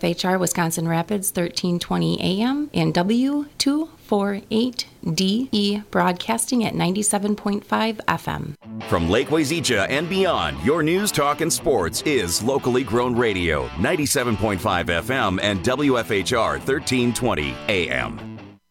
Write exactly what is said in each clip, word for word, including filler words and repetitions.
F H R Wisconsin Rapids, thirteen twenty A M, and W two forty-eight D E broadcasting at ninety-seven point five F M. From Lake Wazeecha and beyond, your news, talk, and sports is locally grown radio, ninety-seven point five F M and W F H R thirteen twenty A M.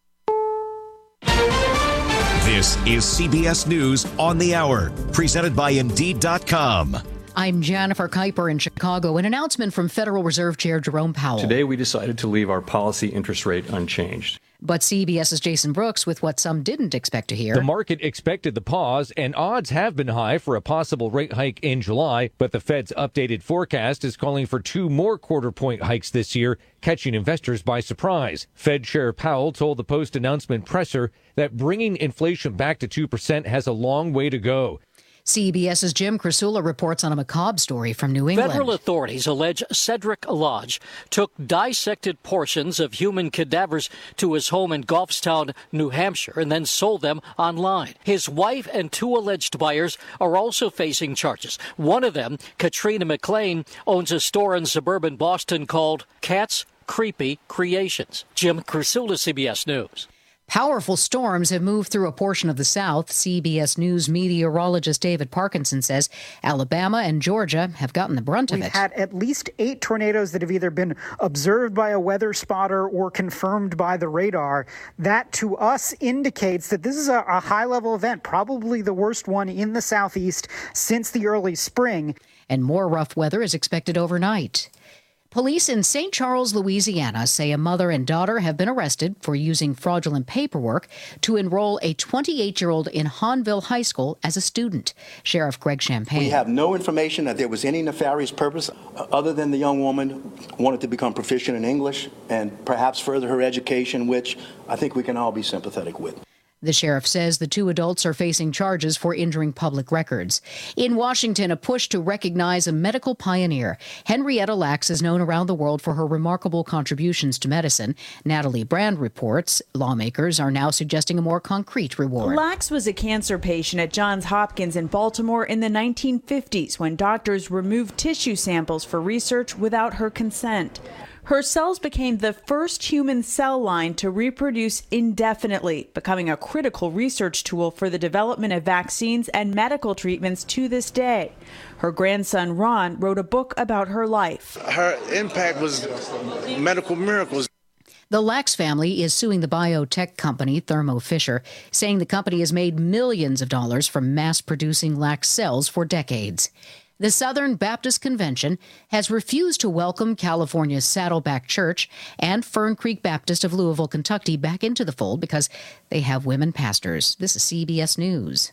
This is C B S News on the Hour, presented by Indeed dot com. I'm Jennifer Kuiper in Chicago. An announcement from Federal Reserve Chair Jerome Powell. Today, we decided to leave our policy interest rate unchanged. But CBS's Jason Brooks with what some didn't expect to hear. The market expected the pause, and odds have been high for a possible rate hike in July. But the Fed's updated forecast is calling for two more quarter-point hikes this year, catching investors by surprise. Fed Chair Powell told the post-announcement presser that bringing inflation back to two percent has a long way to go. CBS's Jim Krasula reports on a macabre story from New England. Federal authorities allege Cedric Lodge took dissected portions of human cadavers to his home in Goffstown, New Hampshire, and then sold them online. His wife and two alleged buyers are also facing charges. One of them, Katrina McLean, owns a store in suburban Boston called Cat's Creepy Creations. Jim Krasula, C B S News. Powerful storms have moved through a portion of the South. C B S News meteorologist David Parkinson says Alabama and Georgia have gotten the brunt of We've it. had at least eight tornadoes that have either been observed by a weather spotter or confirmed by the radar. That, to us, indicates that this is a, a high-level event, probably the worst one in the Southeast since the early spring. And more rough weather is expected overnight. Police in Saint Charles, Louisiana, say a mother and daughter have been arrested for using fraudulent paperwork to enroll a twenty-eight-year-old in Hahnville High School as a student. Sheriff Greg Champagne. We have no information that there was any nefarious purpose other than the young woman wanted to become proficient in English and perhaps further her education, which I think we can all be sympathetic with. The sheriff says the two adults are facing charges for injuring public records. In Washington, a push to recognize a medical pioneer. Henrietta Lacks is known around the world for her remarkable contributions to medicine. Natalie Brand reports lawmakers are now suggesting a more concrete reward. Lacks was a cancer patient at Johns Hopkins in Baltimore in the nineteen fifties when doctors removed tissue samples for research without her consent. Her cells became the first human cell line to reproduce indefinitely, becoming a critical research tool for the development of vaccines and medical treatments to this day. Her grandson, Ron, wrote a book about her life. Her impact was medical miracles. The Lacks family is suing the biotech company Thermo Fisher, saying the company has made millions of dollars from mass-producing Lacks cells for decades. The Southern Baptist Convention has refused to welcome California's Saddleback Church and Fern Creek Baptist of Louisville, Kentucky back into the fold because they have women pastors. This is C B S News.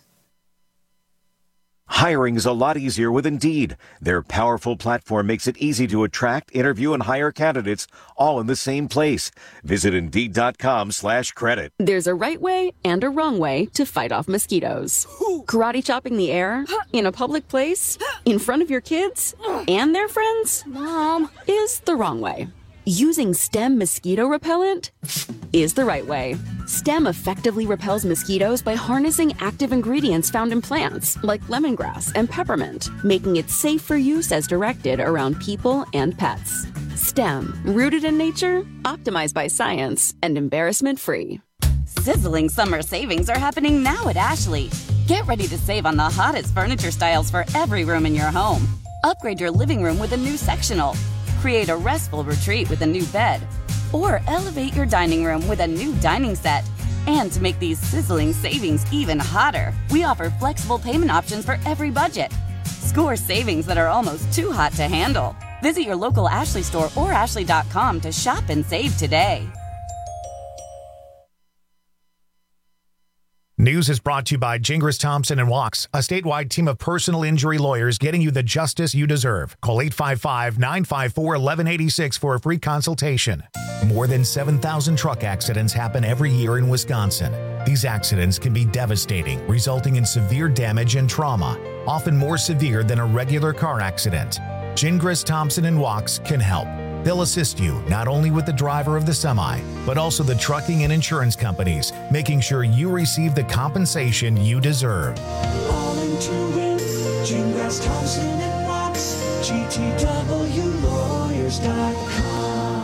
Hiring is a lot easier with Indeed. Their powerful platform makes it easy to attract, interview, and hire candidates all in the same place. Visit Indeed.com slash credit. There's a right way and a wrong way to fight off mosquitoes. Karate chopping the air, in a public place, in front of your kids, and their friends, Mom, is the wrong way. Using Stem mosquito repellent is the right way. Stem effectively repels mosquitoes by harnessing active ingredients found in plants like lemongrass and peppermint, making it safe for use as directed around people and pets. Stem, rooted in nature, optimized by science, and embarrassment-free. Sizzling summer savings are happening now at Ashley. Get ready to save on the hottest furniture styles for every room in your home. Upgrade your living room with a new sectional. Create a restful retreat with a new bed. Or elevate your dining room with a new dining set. And to make these sizzling savings even hotter, we offer flexible payment options for every budget. Score savings that are almost too hot to handle. Visit your local Ashley store or ashley dot com to shop and save today. News is brought to you by Gingras Thompson and Walks, a statewide team of personal injury lawyers getting you the justice you deserve. Call eight five five, nine five four, one one eight six for a free consultation. More than seven thousand truck accidents happen every year in Wisconsin. These accidents can be devastating, resulting in severe damage and trauma, often more severe than a regular car accident. Gingras Thompson and Walks can help. They'll assist you not only with the driver of the semi, but also the trucking and insurance companies, making sure you receive the compensation you deserve. All into it, Gingras Thompson and Walks, G T W lawyers dot com.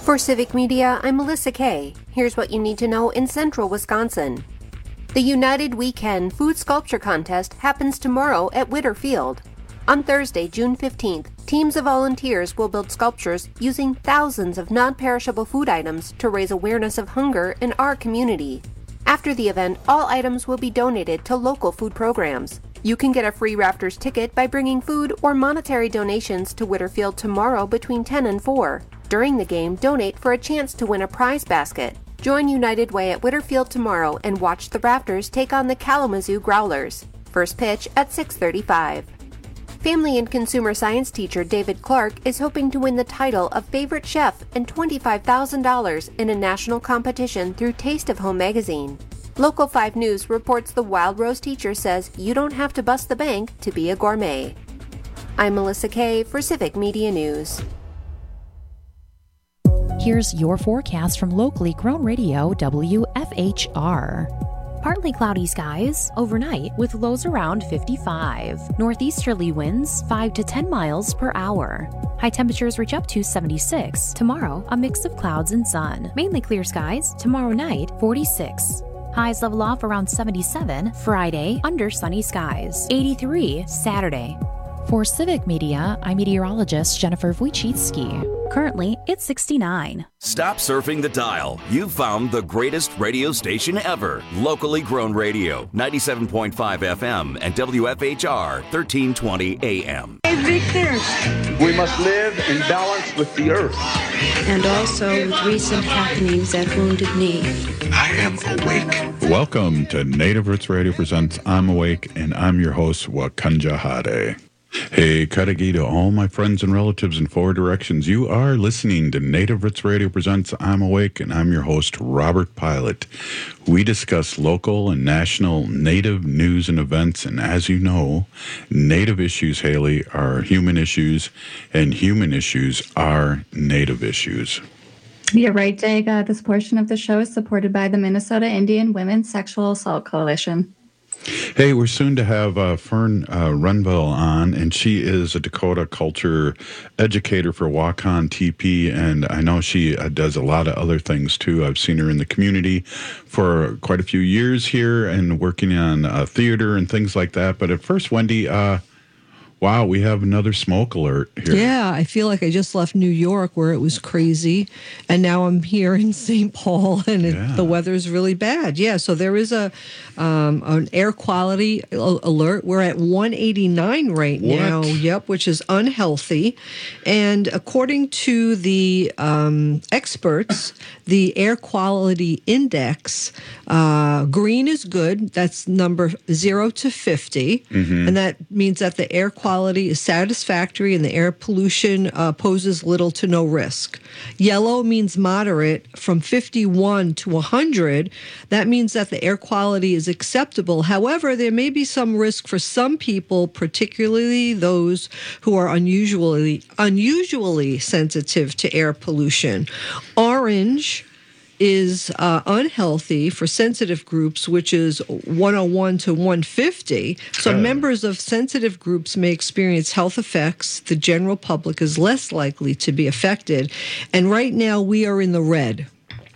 For Civic Media, I'm Melissa Kay. Here's what you need to know in central Wisconsin. The United Weekend Food Sculpture Contest happens tomorrow at Witter Field. On Thursday, June fifteenth, teams of volunteers will build sculptures using thousands of non-perishable food items to raise awareness of hunger in our community. After the event, all items will be donated to local food programs. You can get a free Raptors ticket by bringing food or monetary donations to Witter Field tomorrow between ten and four. During the game, donate for a chance to win a prize basket. Join United Way at Witter Field tomorrow and watch the Raptors take on the Kalamazoo Growlers. First pitch at six thirty-five. Family and consumer science teacher David Clark is hoping to win the title of favorite chef and twenty-five thousand dollars in a national competition through Taste of Home magazine. Local five News reports the Wild Rose teacher says you don't have to bust the bank to be a gourmet. I'm Melissa Kay for Civic Media News. Here's your forecast from locally grown radio W F H R. Partly cloudy skies overnight with lows around fifty-five. Northeasterly winds five to ten miles per hour. High temperatures reach up to seventy-six. Tomorrow, a mix of clouds and sun. Mainly clear skies. Tomorrow night, forty-six. Highs level off around seventy-seven. Friday, under sunny skies. eighty-three Saturday. For Civic Media, I'm meteorologist Jennifer Wojcicki. Currently, it's sixty-nine. Stop surfing the dial. You've found the greatest radio station ever. Locally grown radio, ninety-seven point five F M and W F H R, thirteen twenty A M. Hey, Victor. We must live in balance with the earth. And also with recent happenings at Wounded Knee. I am awake. Welcome to Native Roots Radio Presents I'm Awake, and I'm your host, Wakanja Hade. Hey, Kadagi to all my friends and relatives in four directions. You are listening to Native Roots Radio Presents I'm Awake, and I'm your host, Robert Pilot. We discuss local and national Native news and events, and as you know, Native issues, Haley, are human issues, and human issues are Native issues. You're right, Jake. Uh, this portion of the show is supported by the Minnesota Indian Women's Sexual Assault Coalition. Hey, we're soon to have uh, Fern uh, Runville on, and she is a Dakota culture educator for Wakan T P, and I know she uh, does a lot of other things, too. I've seen her in the community for quite a few years here and working on uh, theater and things like that. But at first, Wendy, uh, wow, we have another smoke alert here. Yeah, I feel like I just left New York where it was crazy, and now I'm here in Saint Paul, and it, Yeah. the weather's really bad. Yeah, so there is a um, an air quality alert. We're at one eighty-nine right What? now. Yep, which is unhealthy. And according to the um, experts, the air quality index, uh, green is good. That's number zero to fifty, Mhm. and that means that the air quality is satisfactory and the air pollution uh, poses little to no risk. Yellow means moderate. From fifty-one to one hundred, that means that the air quality is acceptable. However, there may be some risk for some people, particularly those who are unusually unusually sensitive to air pollution. Orange is uh, unhealthy for sensitive groups, which is one oh one to one fifty. So Oh. members of sensitive groups may experience health effects. The general public is less likely to be affected. And right now we are in the red.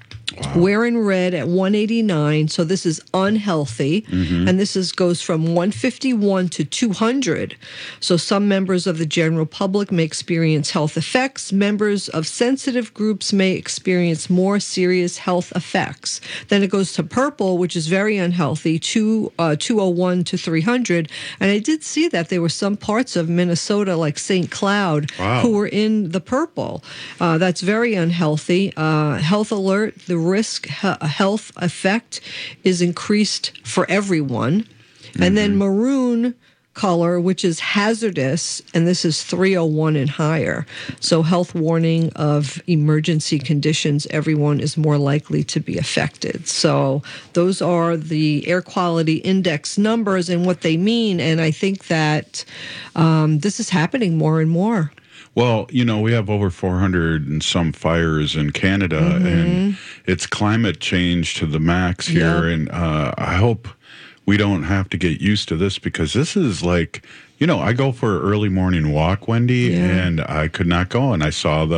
We're in red at one eighty-nine, so this is unhealthy, Mhm. and this is goes from one fifty-one to two hundred. So some members of the general public may experience health effects. Members of sensitive groups may experience more serious health effects. Then it goes to purple, which is very unhealthy, two, uh, two oh one to three hundred. And I did see that there were some parts of Minnesota, like Saint Cloud, Wow. who were in the purple. Uh, that's very unhealthy. Uh, health alert, the risk he- health effect is increased for everyone. And then maroon color, which is hazardous, and this is three oh one and higher. So health warning of emergency conditions, everyone is more likely to be affected. So those are the air quality index numbers and what they mean. And I think that um, this is happening more and more. Well, you know, we have over four hundred and some fires in Canada, Mm-hmm. and it's climate change to the max here. Yeah. And uh, I hope we don't have to get used to this, because this is like, you know, I go for an early morning walk, Wendy, Yeah. and I could not go. And I saw the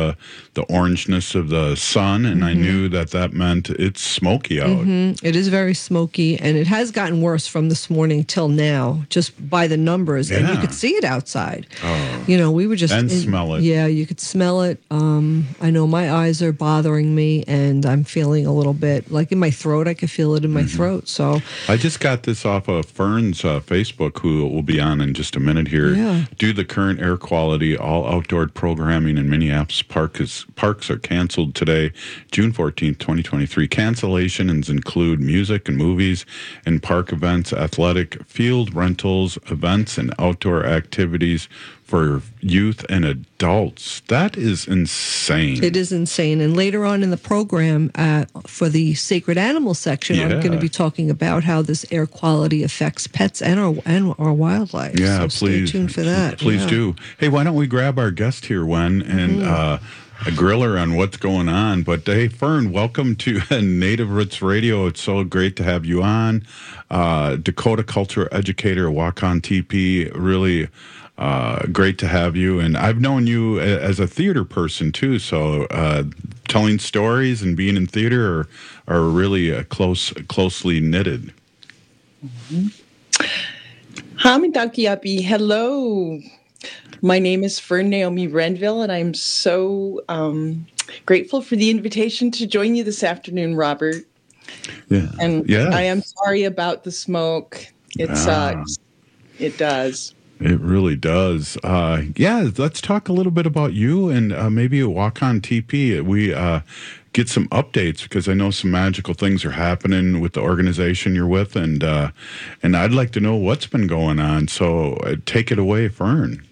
the orangeness of the sun, and mm-hmm. I knew that that meant it's smoky out. Mm-hmm. It is very smoky, and it has gotten worse from this morning till now, just by the numbers. Yeah. And you could see it outside. Oh. You know, we were just... And in, smell it. Yeah, you could smell it. Um, I know my eyes are bothering me, and I'm feeling a little bit, like in my throat, I could feel it in my mm-hmm. throat, so... I just got this off of Fern's uh, Facebook, who will be on in just a minute here. Yeah. Due to the current air quality, all outdoor programming in Minneapolis park is, parks are canceled today, June fourteenth, twenty twenty-three. Cancellations include music and movies and park events, athletic field rentals, events, and outdoor activities for youth and adults. That is insane. It is insane. And later on in the program, uh, for the sacred animal section, yeah. I'm going to be talking about how this air quality affects pets and our and our wildlife. Yeah, so please. Stay tuned for that. Please yeah. do. Hey, why don't we grab our guest here, Wen, and mm-hmm. uh, grill her on what's going on. But hey, Fern, welcome to Native Roots Radio. It's so great to have you on. Uh, Dakota culture educator, Wakan T P, really... Uh, great to have you, and I've known you a, as a theater person too. So, uh, telling stories and being in theater are, are really uh, close, closely knitted. Mm-hmm. Hamidakiapi, hello. My name is Fern Naomi Renville, and I'm so um, grateful for the invitation to join you this afternoon, Robert. Yeah, and yeah. I am sorry about the smoke. It ah. sucks. It does. It really does. Uh, yeah, let's talk a little bit about you and uh, maybe Wakan T P. We uh, get some updates because I know some magical things are happening with the organization you're with, and uh, and I'd like to know what's been going on. So uh, take it away, Fern.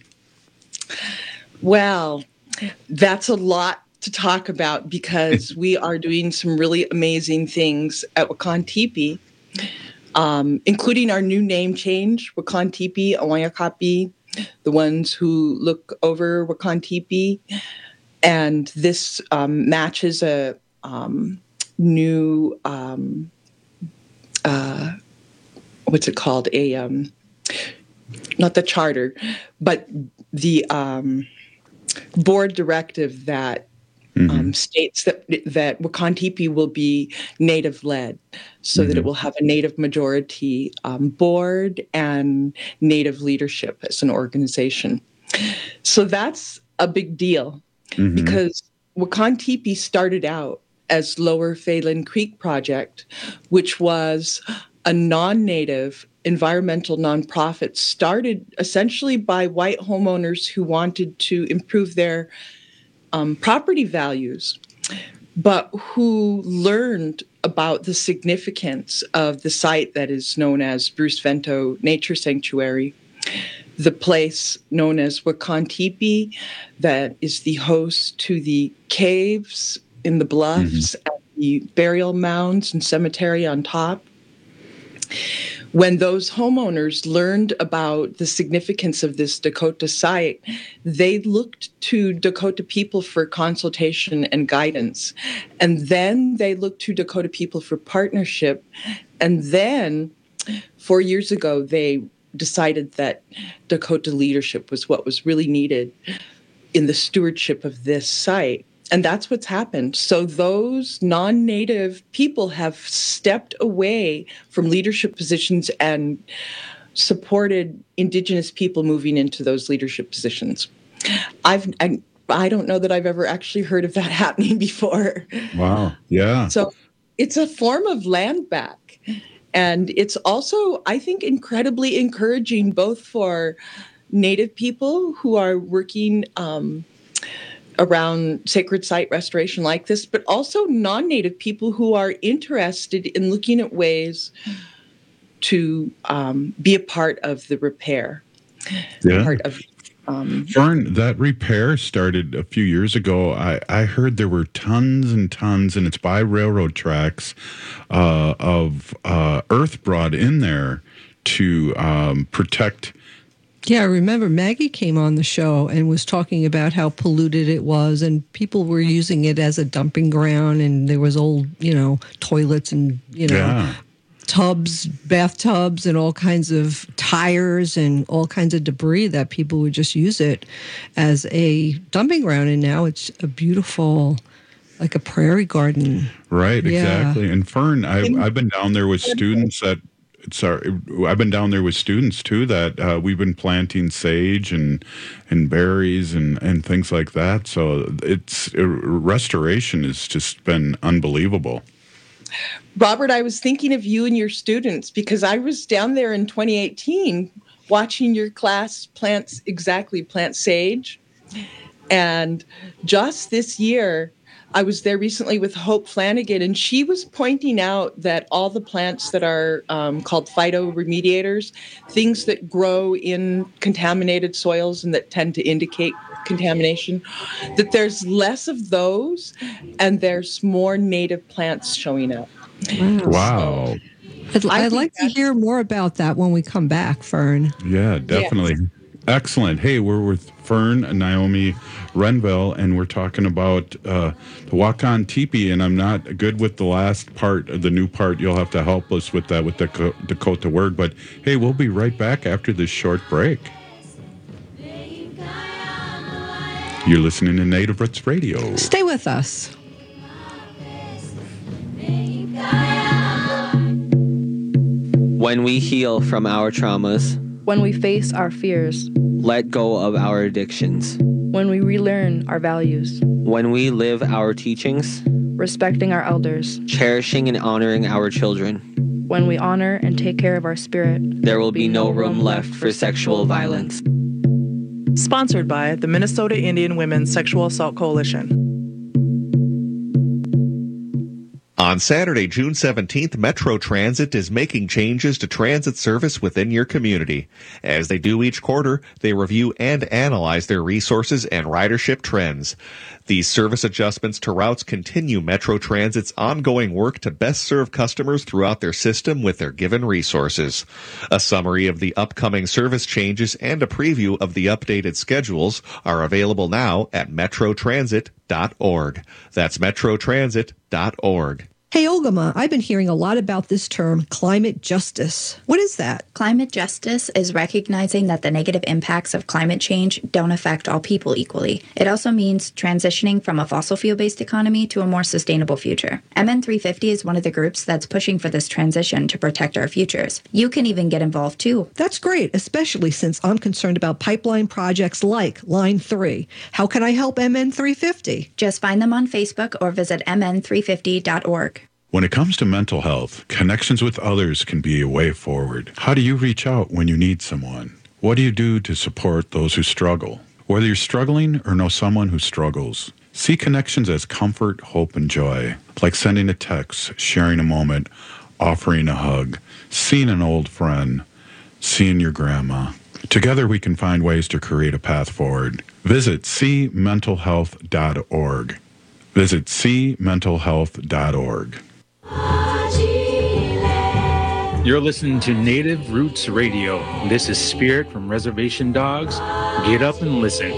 Well, that's a lot to talk about because we are doing some really amazing things at Wakan T P. Um, including our new name change, Wakan T P, Awayakapi, the ones who look over Wakan T P. And this um, matches a um, new, um, uh, what's it called? A um, not the charter, but the um, board directive that Mm-hmm. Um, states that that Wakan T P will be Native-led, so mm-hmm. that it will have a Native majority um, board and Native leadership as an organization. So that's a big deal mm-hmm. because Wakan T P started out as Lower Phelan Creek Project, which was a non-Native environmental nonprofit started essentially by white homeowners who wanted to improve their Um, property values, but who learned about the significance of the site that is known as Bruce Vento Nature Sanctuary, the place known as Wakan T P, that is the host to the caves in the bluffs mm-hmm. and the burial mounds and cemetery on top. When those homeowners learned about the significance of this Dakota site, they looked to Dakota people for consultation and guidance. And then they looked to Dakota people for partnership. And then four years ago, they decided that Dakota leadership was what was really needed in the stewardship of this site. And that's what's happened. So those non-Native people have stepped away from leadership positions and supported Indigenous people moving into those leadership positions. I've, I, I don't know that I've ever actually heard of that happening before. Wow. Yeah. So it's a form of land back. And it's also, I think, incredibly encouraging both for Native people who are working um, around sacred site restoration like this, but also non-Native people who are interested in looking at ways to um, be a part of the repair. Yeah. Part of, um, Fern, that repair started a few years ago. I, I heard there were tons and tons, and it's by railroad tracks, uh, of uh, earth brought in there to um, protect. Yeah, I remember Maggie came on the show and was talking about how polluted it was, and people were using it as a dumping ground, and there was old, you know, toilets and, you know, yeah. tubs, bathtubs, and all kinds of tires and all kinds of debris that people would just use it as a dumping ground. And now it's a beautiful, like a prairie garden. Right, Yeah. exactly. And Fern, I, I've been down there with students that, sorry, I've been down there with students too that uh, we've been planting sage and and berries and, and things like that. So it's uh, restoration has just been unbelievable. Robert, I was thinking of you and your students because I was down there in twenty eighteen watching your class plants exactly plant sage. And just this year, I was there recently with Hope Flanagan, and she was pointing out that all the plants that are um, called phytoremediators, things that grow in contaminated soils and that tend to indicate contamination, that there's less of those and there's more native plants showing up. Wow. I'd, I I'd think like to hear more about that when we come back, Fern. Yeah, definitely. Excellent. Hey, we're with Fern and Naomi Renville, and we're talking about uh, the Wakan Teepee, and I'm not good with the last part, the new part. You'll have to help us with that, with the Dakota word. But, hey, we'll be right back after this short break. You're listening to Native Roots Radio. Stay with us. When we heal from our traumas, when we face our fears, let go of our addictions, when we relearn our values, when we live our teachings, respecting our elders, cherishing and honoring our children, when we honor and take care of our spirit, there will be no room left for sexual violence. Sponsored by the Minnesota Indian Women's Sexual Assault Coalition. On Saturday, June seventeenth, Metro Transit is making changes to transit service within your community. As they do each quarter, they review and analyze their resources and ridership trends. These service adjustments to routes continue Metro Transit's ongoing work to best serve customers throughout their system with their given resources. A summary of the upcoming service changes and a preview of the updated schedules are available now at metro transit dot org. That's metro transit dot org. Hey, Ogama, I've been hearing a lot about this term, climate justice. What is that? Climate justice is recognizing that the negative impacts of climate change don't affect all people equally. It also means transitioning from a fossil fuel-based economy to a more sustainable future. M N three fifty is one of the groups that's pushing for this transition to protect our futures. You can even get involved too. That's great, especially since I'm concerned about pipeline projects like Line three. How can I help M N three fifty? Just find them on Facebook or visit m n three fifty dot org. When it comes to mental health, connections with others can be a way forward. How do you reach out when you need someone? What do you do to support those who struggle? Whether you're struggling or know someone who struggles, see connections as comfort, hope, and joy, like sending a text, sharing a moment, offering a hug, seeing an old friend, seeing your grandma. Together we can find ways to create a path forward. Visit see mental health dot org. Visit see mental health dot org. You're listening to Native Roots Radio. This is Spirit from Reservation Dogs. Get up and listen.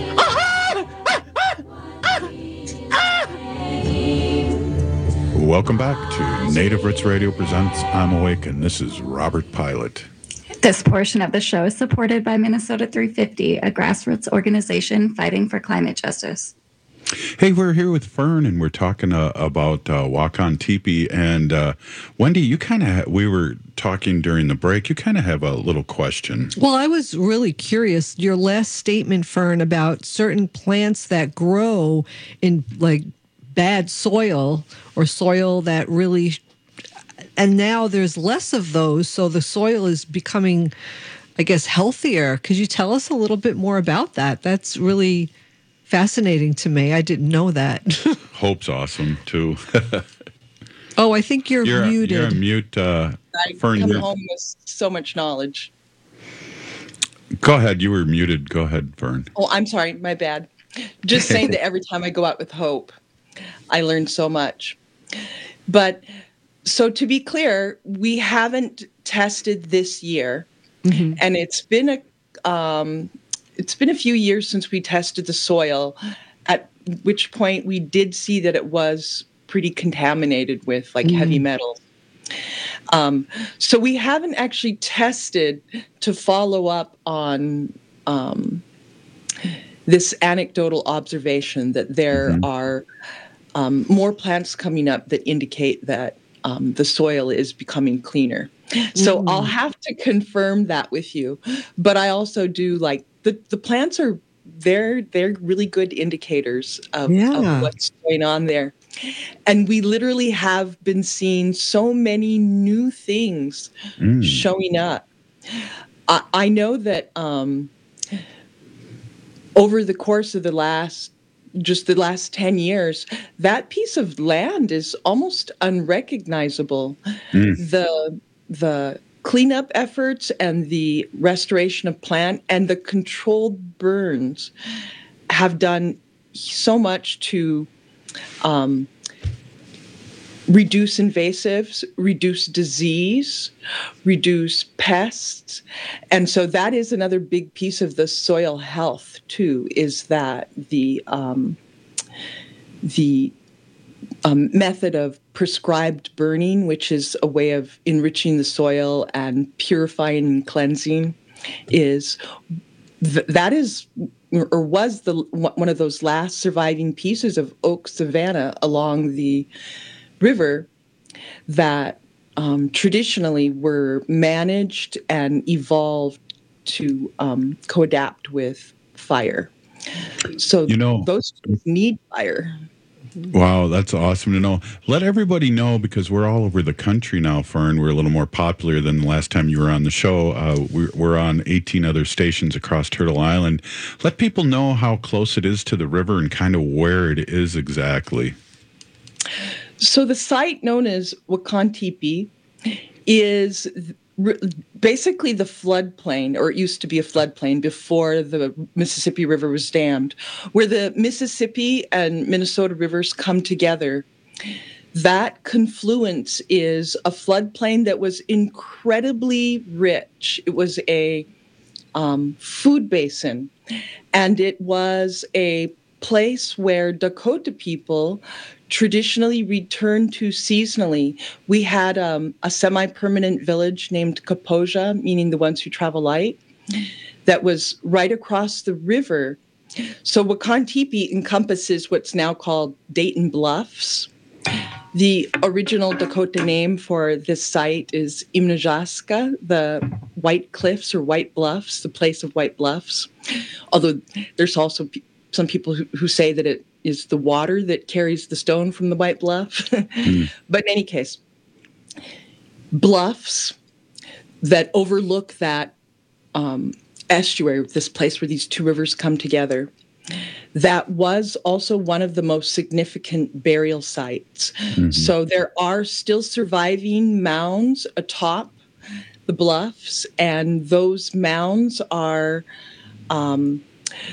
Welcome back to Native Roots Radio presents I'm Awake, and this is Robert Pilot. This portion of the show is supported by Minnesota three fifty, a grassroots organization fighting for climate justice. Hey, we're here with Fern, and we're talking uh, about uh, Wakan Teepee. And uh, Wendy, you kind of, ha- we were talking during the break, you kind of have a little question. Well, I was really curious. Your last statement, Fern, about certain plants that grow in like bad soil or soil that really, and now there's less of those. So the soil is becoming, I guess, healthier. Could you tell us a little bit more about that? That's really fascinating to me. I didn't know that. Hope's awesome, too. Oh, I think you're, you're muted. You're on mute. Uh, I Fern, come you're... home with so much knowledge. Go ahead. You were muted. Go ahead, Fern. Oh, I'm sorry. My bad. Just saying that every time I go out with Hope, I learn so much. But so to be clear, we haven't tested this year. Mm-hmm. And it's been a... Um, It's been a few years since we tested the soil, at which point we did see that it was pretty contaminated with like mm. heavy metals. Um, so we haven't actually tested to follow up on um, this anecdotal observation that there mm-hmm. are um, more plants coming up that indicate that um, the soil is becoming cleaner. So mm. I'll have to confirm that with you. But I also do like the, the plants are they're they're really good indicators of, yeah. of what's going on there. And we literally have been seeing so many new things mm. showing up. I, I know that um, over the course of the last, just the last ten years, that piece of land is almost unrecognizable. Mm. The the cleanup efforts and the restoration of plant and the controlled burns have done so much to um, reduce invasives, reduce disease, reduce pests. And so that is another big piece of the soil health, too, is that the um, the um, method of prescribed burning, which is a way of enriching the soil and purifying and cleansing, is th- that is or was the one of those last surviving pieces of oak savanna along the river that um, traditionally were managed and evolved to um, co-adapt with fire. So you know, those need fire. Wow, that's awesome to know. Let everybody know, because we're all over the country now, Fern. We're a little more popular than the last time you were on the show. Uh, we're, we're on eighteen other stations across Turtle Island. Let people know how close it is to the river and kind of where it is exactly. So the site known as Wakantipi is basically the floodplain, or it used to be a floodplain before the Mississippi River was dammed, where the Mississippi and Minnesota rivers come together. That confluence is a floodplain that was incredibly rich. It was a um, food basin, and it was a place where Dakota people traditionally returned to seasonally. We had um, a semi-permanent village named Kaposia, meaning the ones who travel light, that was right across the river. So Wakantipi encompasses what's now called Dayton Bluffs. The original Dakota name for this site is Imnajaska, the White Cliffs or White Bluffs, the place of White Bluffs. Although there's also pe- some people who, who say that it is the water that carries the stone from the White Bluff. mm. But in any case, bluffs that overlook that um, estuary, this place where these two rivers come together, that was also one of the most significant burial sites. Mm-hmm. So there are still surviving mounds atop the bluffs, and those mounds are um,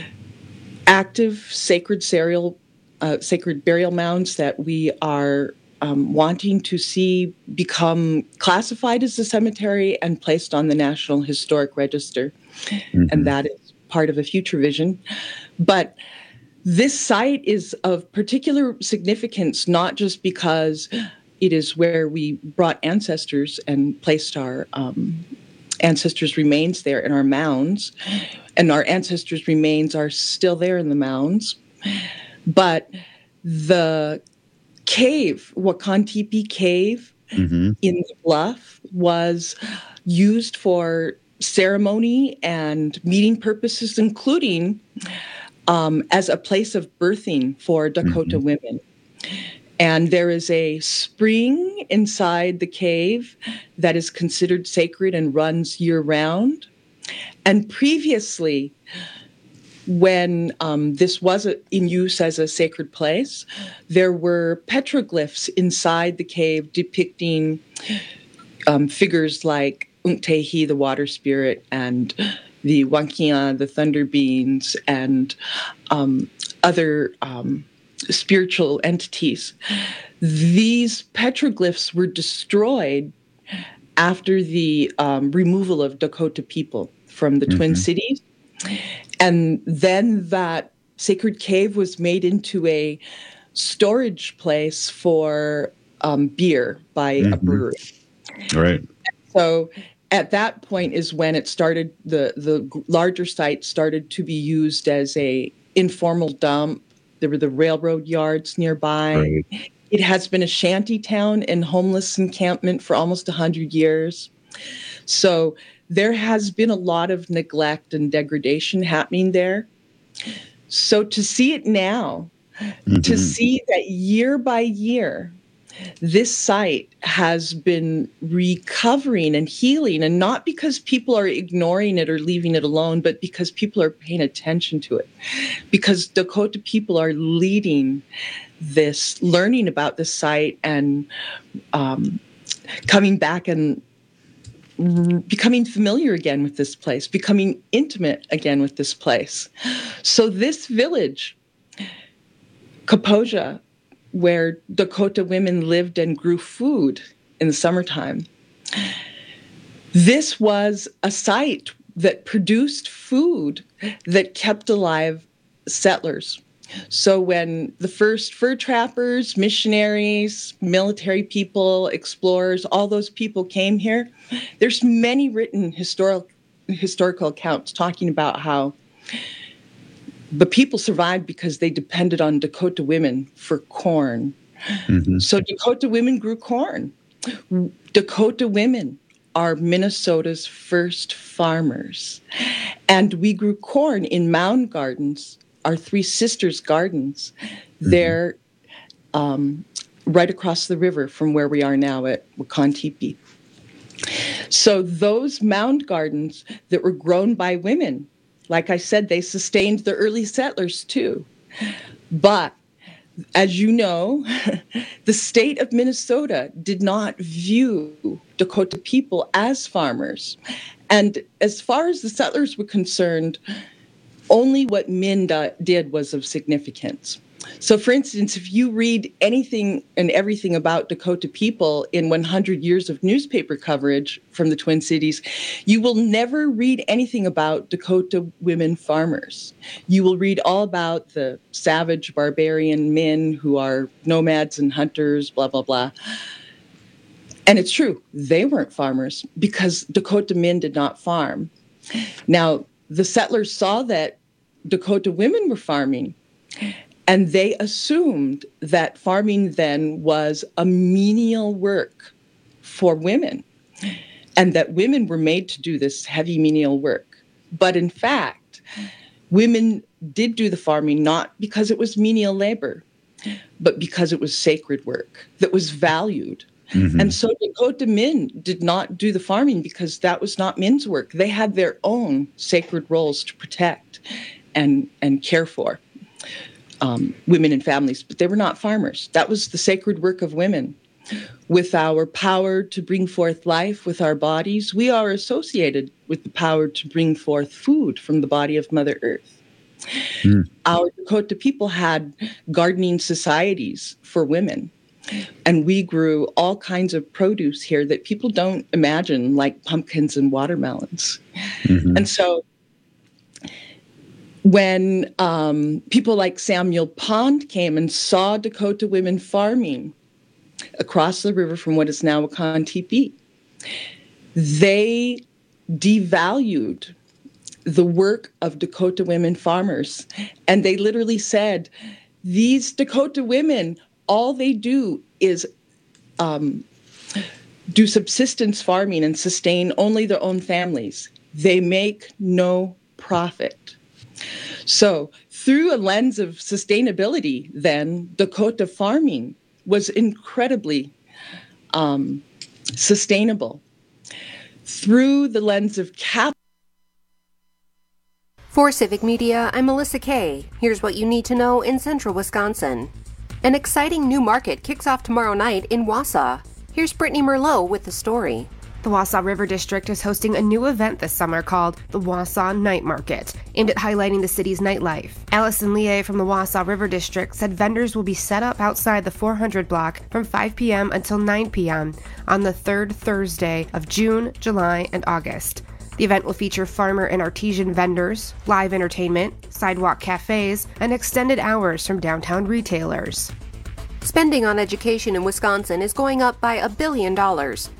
active sacred burial, uh, sacred burial mounds that we are um, wanting to see become classified as a cemetery and placed on the National Historic Register. Mm-hmm. And that is part of a future vision. But this site is of particular significance, not just because it is where we brought ancestors and placed our um, ancestors' remains there in our mounds, and our ancestors' remains are still there in the mounds. But the cave, Wakantipi Cave, mm-hmm. in the bluff, was used for ceremony and meeting purposes, including um, as a place of birthing for Dakota mm-hmm. women. And there is a spring inside the cave that is considered sacred and runs year-round. And previously, when um, this was a, in use as a sacred place, there were petroglyphs inside the cave depicting um, figures like Unktehi, the water spirit, and the Wankia, the thunder beings, and um, other um, spiritual entities. These petroglyphs were destroyed after the um, removal of Dakota people from the mm-hmm. Twin Cities. And then that sacred cave was made into a storage place for um, beer by mm-hmm. a brewery. Right. So at that point is when it started, the, the larger site started to be used as a informal dump. There were the railroad yards nearby. Right. It has been a shanty town and homeless encampment for almost one hundred years. So there has been a lot of neglect and degradation happening there. So to see it now, mm-hmm. to see that year by year, this site has been recovering and healing, and not because people are ignoring it or leaving it alone, but because people are paying attention to it. Because Dakota people are leading this, learning about the site and um, coming back and becoming familiar again with this place, becoming intimate again with this place. So this village, Kaposia, where Dakota women lived and grew food in the summertime, this was a site that produced food that kept alive settlers. So when the first fur trappers, missionaries, military people, explorers, all those people came here, there's many written historical historical accounts talking about how the people survived because they depended on Dakota women for corn. Mm-hmm. So Dakota women grew corn. Dakota women are Minnesota's first farmers. And we grew corn in Mound Gardens, our Three Sisters Gardens. Mm-hmm. They're um, right across the river from where we are now at Wakan Tipi. So those mound gardens that were grown by women, like I said, they sustained the early settlers too. But as you know, the state of Minnesota did not view Dakota people as farmers. And as far as the settlers were concerned, only what men do- did was of significance. So, for instance, if you read anything and everything about Dakota people in one hundred years of newspaper coverage from the Twin Cities, you will never read anything about Dakota women farmers. You will read all about the savage, barbarian men who are nomads and hunters, blah, blah, blah. And it's true, they weren't farmers because Dakota men did not farm. Now, the settlers saw that Dakota women were farming, and they assumed that farming then was a menial work for women, and that women were made to do this heavy menial work. But in fact, women did do the farming not because it was menial labor, but because it was sacred work that was valued. Mm-hmm. And so Dakota men did not do the farming because that was not men's work. They had their own sacred roles to protect and, and care for. Um, women and families, but they were not farmers. That was the sacred work of women. With our power to bring forth life with our bodies, we are associated with the power to bring forth food from the body of Mother Earth. Mm. Our Dakota people had gardening societies for women, and we grew all kinds of produce here that people don't imagine, like pumpkins and watermelons. Mm-hmm. And so when um, people like Samuel Pond came and saw Dakota women farming across the river from what is now Wakan Tipi, they devalued the work of Dakota women farmers. And they literally said, these Dakota women, all they do is um, do subsistence farming and sustain only their own families. They make no profit. So through a lens of sustainability, then, Dakota farming was incredibly um, sustainable. Through the lens of capital. For Civic Media, I'm Melissa Kay. Here's what you need to know in central Wisconsin. An exciting new market kicks off tomorrow night in Wausau. Here's Brittany Merlot with the story. The Wausau River District is hosting a new event this summer called the Wausau Night Market, aimed at highlighting the city's nightlife. Allison Lie from the Wausau River District said vendors will be set up outside the four hundred block from five p.m. until nine p.m. on the third Thursday of June, July, and August. The event will feature farmer and artisan vendors, live entertainment, sidewalk cafes, and extended hours from downtown retailers. Spending on education in Wisconsin is going up by a billion dollars.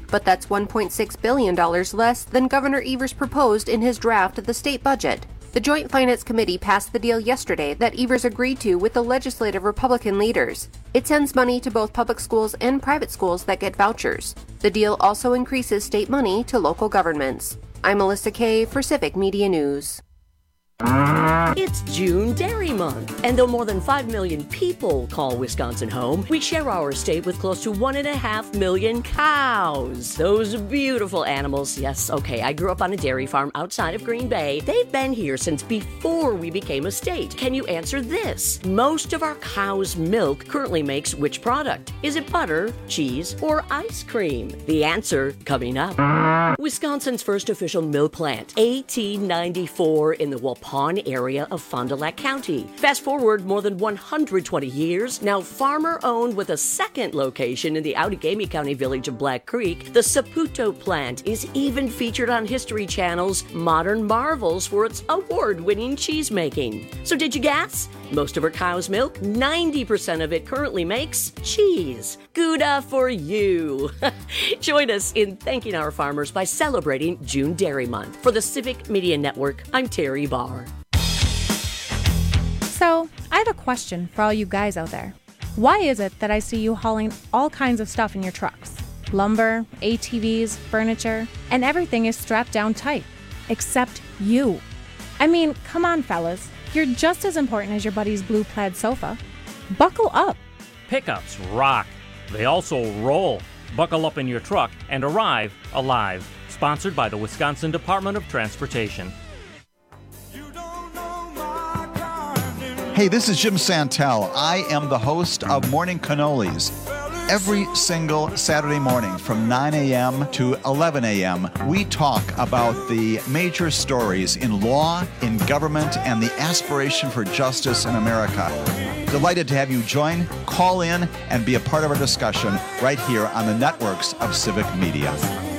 but that's one point six billion dollars less than Governor Evers proposed in his draft of the state budget. The Joint Finance Committee passed the deal yesterday that Evers agreed to with the legislative Republican leaders. It sends money to both public schools and private schools that get vouchers. The deal also increases state money to local governments. I'm Melissa Kay for Civic Media News. It's June Dairy Month, and though more than five million people call Wisconsin home, we share our state with close to one and a half million cows. Those beautiful animals. Yes, okay, I grew up on a dairy farm outside of Green Bay. They've been here since before we became a state. Can you answer this? Most of our cow's milk currently makes which product? Is it butter, cheese, or ice cream? The answer coming up. Wisconsin's first official milk plant, eighteen ninety-four in the Waupun area of Fond du Lac County. Fast forward more than one hundred twenty years, now farmer-owned with a second location in the Outagamie County village of Black Creek, the Saputo plant is even featured on History Channel's Modern Marvels for its award-winning cheese-making. So did you guess? Most of our cow's milk, ninety percent of it currently makes cheese. Gouda for you. Join us in thanking our farmers by celebrating June Dairy Month. For the Civic Media Network, I'm Terry Barr. So, I have a question for all you guys out there. Why is it that I see you hauling all kinds of stuff in your trucks? Lumber, A T Vs, furniture, and everything is strapped down tight. Except you. I mean, come on, fellas. You're just as important as your buddy's blue plaid sofa. Buckle up. Pickups rock. They also roll. Buckle up in your truck and arrive alive. Sponsored by the Wisconsin Department of Transportation. Hey, this is Jim Santel. I am the host of Morning Cannolis. Every single Saturday morning from nine a.m. to eleven a.m., we talk about the major stories in law, in government, and the aspiration for justice in America. Delighted to have you join, call in, and be a part of our discussion right here on the networks of Civic Media.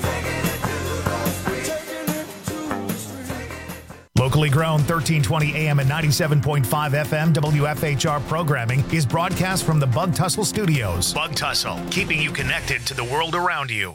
Locally grown thirteen twenty A M and ninety-seven point five F M W F H R programming is broadcast from the Bug Tussle Studios. Bug Tussle, keeping you connected to the world around you.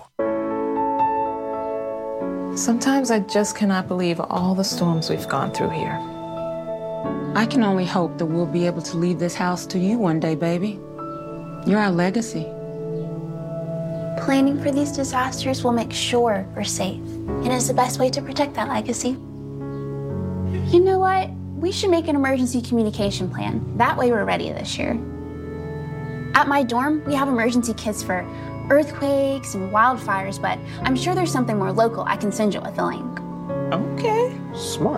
Sometimes I just cannot believe all the storms we've gone through here. I can only hope that we'll be able to leave this house to you one day, baby. You're our legacy. Planning for these disasters will make sure we're safe, and is the best way to protect that legacy. You know what? We should make an emergency communication plan. That way we're ready this year. At my dorm, we have emergency kits for earthquakes and wildfires, but I'm sure there's something more local I can send you with a link. Okay, smart.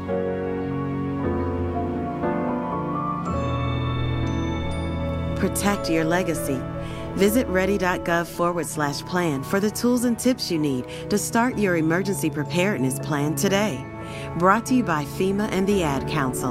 Protect your legacy. Visit ready.gov forward slash plan for the tools and tips you need to start your emergency preparedness plan today. Brought to you by FEMA and the Ad Council.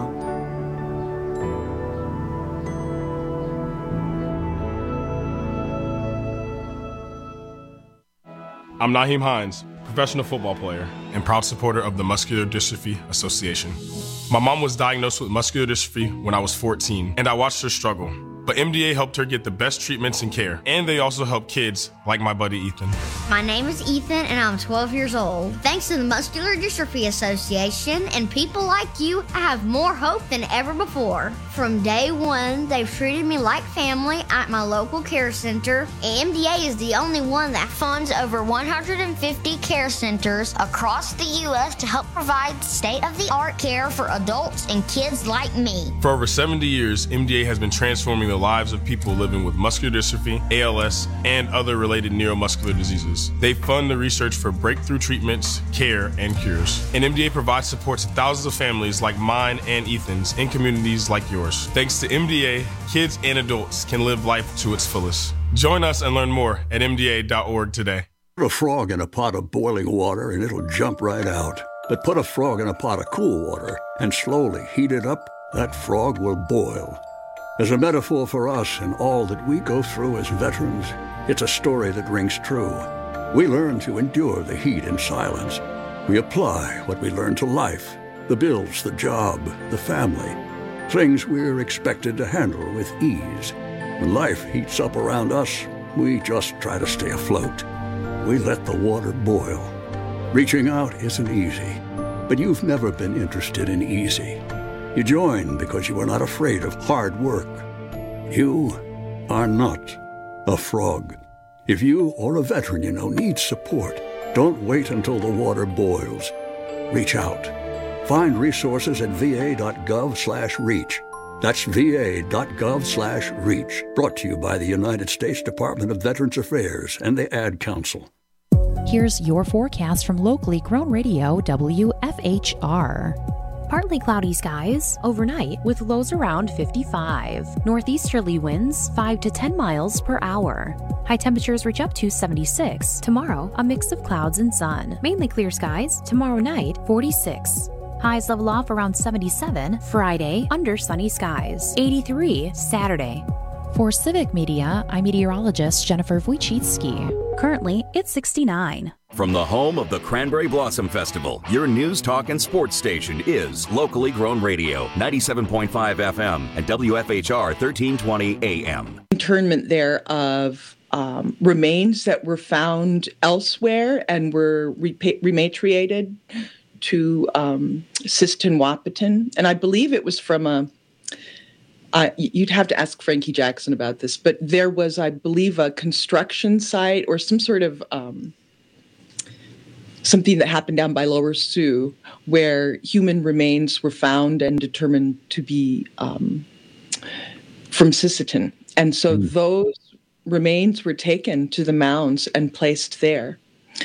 I'm Naheem Hines, professional football player and proud supporter of the Muscular Dystrophy Association. My mom was diagnosed with muscular dystrophy when I was fourteen, and I watched her struggle. But M D A helped her get the best treatments and care, and they also help kids like my buddy Ethan. My name is Ethan, and I'm twelve years old. Thanks to the Muscular Dystrophy Association and people like you, I have more hope than ever before. From day one, they've treated me like family at my local care center. M D A is the only one that funds over one hundred fifty care centers across the U S to help provide state-of-the-art care for adults and kids like me. For over seventy years, M D A has been transforming the lives of people living with muscular dystrophy, A L S, and other related neuromuscular diseases. They fund the research for breakthrough treatments, care, and cures. And M D A provides support to thousands of families like mine and Ethan's in communities like yours. Thanks to M D A, kids and adults can live life to its fullest. Join us and learn more at M D A dot org today. Put a frog in a pot of boiling water and it'll jump right out. But put a frog in a pot of cool water and slowly heat it up, that frog will boil. As a metaphor for us and all that we go through as veterans, it's a story that rings true. We learn to endure the heat in silence. We apply what we learn to life, the bills, the job, the family, things we're expected to handle with ease. When life heats up around us, we just try to stay afloat. we let the water boil. Reaching out isn't easy, but you've never been interested in easy. You joined because you were not afraid of hard work. You are not a frog. If you or a veteran you know needs support, don't wait until the water boils. Reach out. Find resources at va.gov slash reach. That's va.gov slash reach. Brought to you by the United States Department of Veterans Affairs and the Ad Council. Here's your forecast from locally grown radio W F H R. Partly cloudy skies overnight with lows around fifty-five. Northeasterly winds five to ten miles per hour. High temperatures reach up to seventy-six. Tomorrow, a mix of clouds and sun. Mainly clear skies. Tomorrow night, forty-six. Highs level off around seventy-seven. Friday, under sunny skies. eighty-three Saturday. For Civic Media, I'm meteorologist Jennifer Wojcicki. Currently, it's sixty-nine. From the home of the Cranberry Blossom Festival, your news, talk, and sports station is Locally Grown Radio, ninety-seven point five F M and W F H R thirteen twenty A M. Internment there of um, remains that were found elsewhere and were repa- repatriated to um, Sisseton Wahpeton. And I believe it was from a Uh, you'd have to ask Frankie Jackson about this, but there was, I believe, a construction site or some sort of um, something that happened down by Lower Sioux where human remains were found and determined to be um, from Sisseton. And so mm. those remains were taken to the mounds and placed there.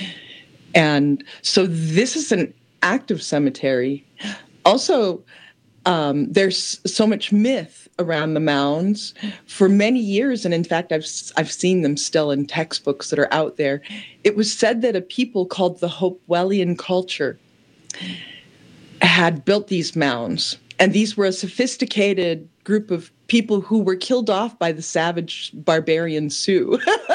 And so this is an active cemetery. Also, um, there's so much myth around the mounds for many years, and in fact, I've I've seen them still in textbooks that are out there. It was said that a people called the Hopewellian culture had built these mounds, and these were a sophisticated group of people who were killed off by the savage barbarian Sioux.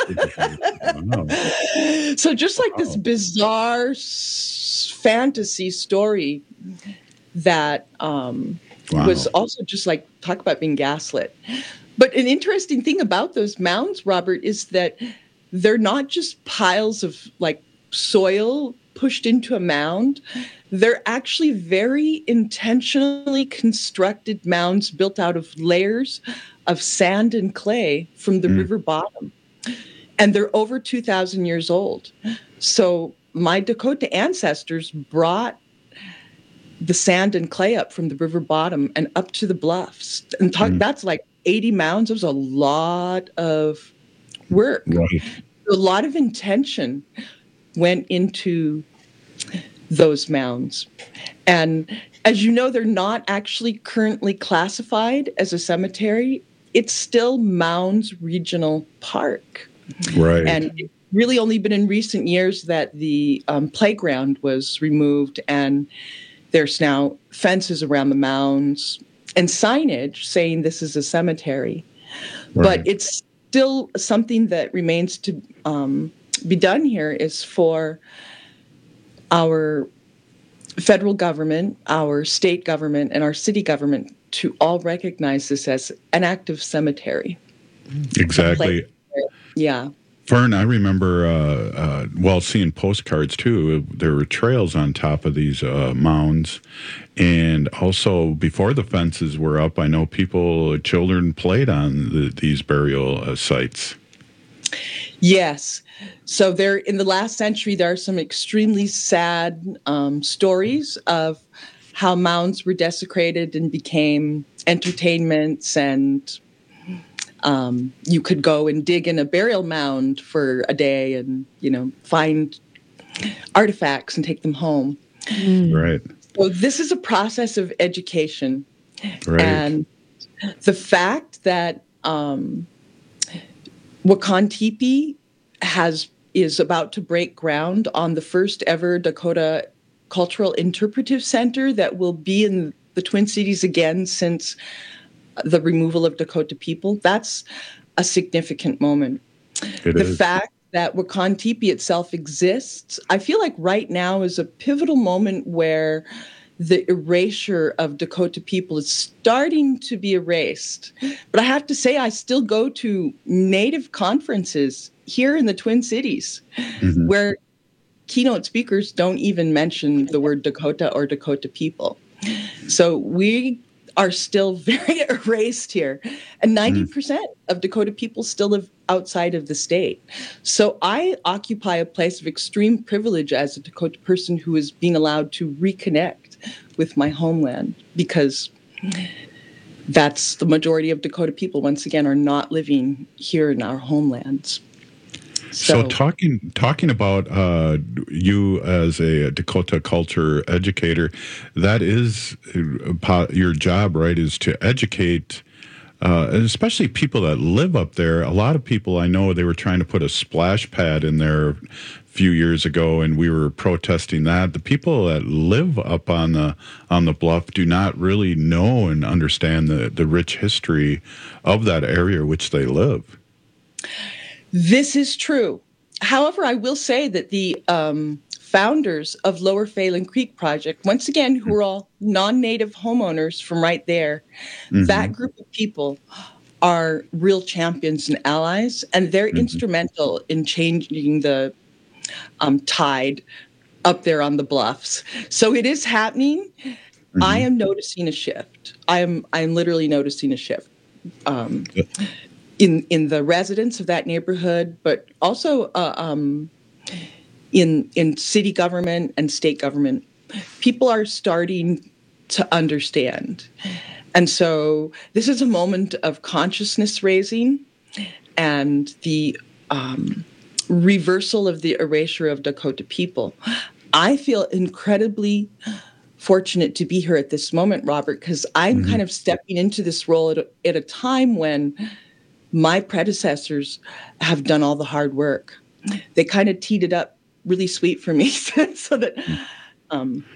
So just like this bizarre s- fantasy story that um, wow. was also just like, talk about being gaslit. But an interesting thing about those mounds, Robert, is that they're not just piles of like soil pushed into a mound. They're actually very intentionally constructed mounds built out of layers of sand and clay from the mm. river bottom. And they're over two thousand years old. So my Dakota ancestors brought the sand and clay up from the river bottom and up to the bluffs. And talk, mm. that's like eighty mounds. It was a lot of work. Right. A lot of intention went into those mounds. And as you know, they're not actually currently classified as a cemetery. It's still Mounds Regional Park. Right. And it's really only been in recent years that the um, playground was removed, and there's now fences around the mounds and signage saying this is a cemetery. Right. But it's still something that remains to um, be done here is for our federal government, our state government, and our city government to all recognize this as an active cemetery. Exactly. Yeah. Fern, I remember, uh, uh, well, seeing postcards too. There were trails on top of these uh, mounds. And also, before the fences were up, I know people, children played on the, these burial uh, sites. Yes. So there, in the last century, there are some extremely sad um, stories of how mounds were desecrated and became entertainments, and um, you could go and dig in a burial mound for a day and, you know, find artifacts and take them home. Right. So this is a process of education. Right. And the fact that um, Wakan Tipi has is about to break ground on the first ever Dakota Cultural Interpretive Center that will be in the Twin Cities again since the removal of Dakota people. That's a significant moment. It the is. fact that Wakan Tipi itself exists, I feel like right now is a pivotal moment where the erasure of Dakota people is starting to be erased. But I have to say, I still go to Native conferences here in the Twin Cities, mm-hmm. where keynote speakers don't even mention the word Dakota or Dakota people. So we are still very erased here. And ninety percent mm. of Dakota people still live outside of the state. So I occupy a place of extreme privilege as a Dakota person who is being allowed to reconnect with my homeland, because that's the majority of Dakota people, once again, are not living here in our homelands. So, so talking talking about uh, you as a Dakota culture educator, that is uh, your job, right? Is to educate, uh, especially people that live up there. A lot of people I know, they were trying to put a splash pad in there a few years ago, and we were protesting that. The people that live up on the on the bluff do not really know and understand the the rich history of that area which they live. This is true. However, I will say that the um, founders of Lower Phelan Creek Project, once again, who are all non-native homeowners from right there, mm-hmm. that group of people are real champions and allies, and they're mm-hmm. instrumental in changing the um, tide up there on the bluffs. So it is happening. Mm-hmm. I am noticing a shift. I am I am literally noticing a shift. Um, yeah. In, in the residents of that neighborhood, but also uh, um, in in city government and state government, people are starting to understand. And so this is a moment of consciousness raising and the um, reversal of the erasure of Dakota people. I feel incredibly fortunate to be here at this moment, Robert, because I'm mm-hmm. kind of stepping into this role at a, at a time when my predecessors have done all the hard work. They kind of teed it up really sweet for me so that um,